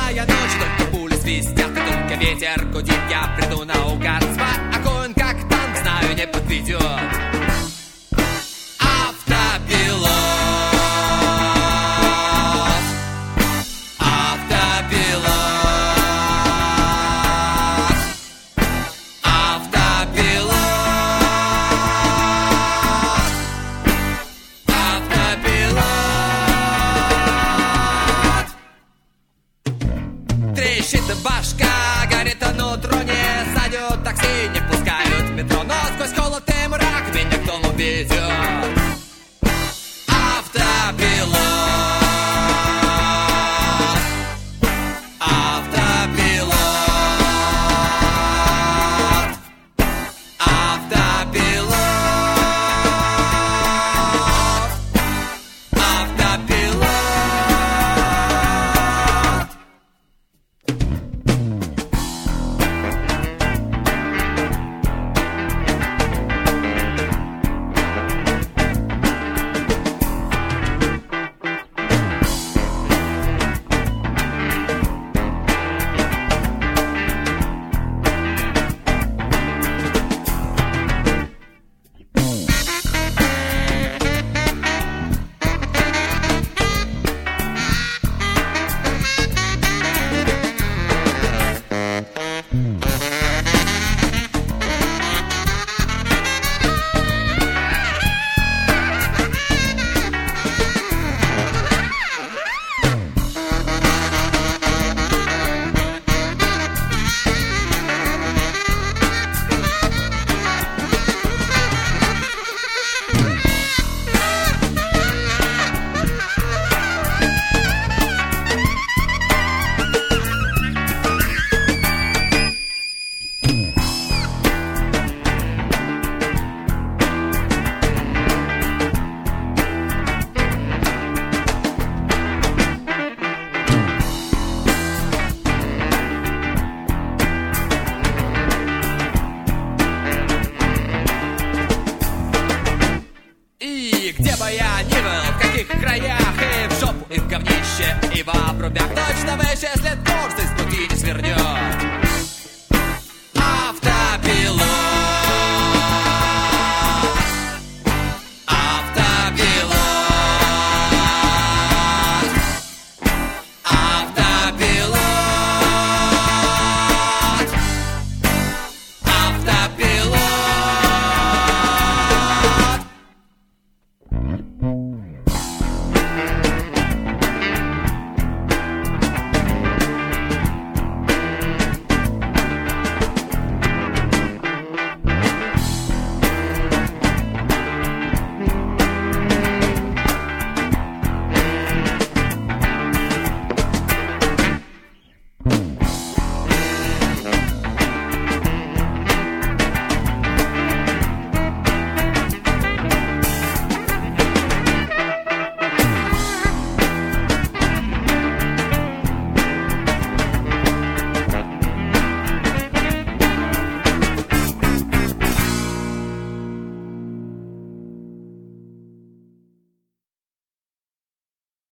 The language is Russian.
Лунная ночь, только пули свистят, и только ветер гудит. Я приду наугад спать, а конь как танк, знаю, не подведет. Автопилот, автопилот, автопилот, автопилот. Трещит башка, горит нутро, не сойдет такси, не пускают в метро, но сквозь холод и мрак меня к дому ведет. Автопилот, автопилот, автопилот, автопилот. И где бы я ни был, в каких краях, и в жопу, и в говнище, и в обрубях, точно вы исчезли, дождь из пути не свернет.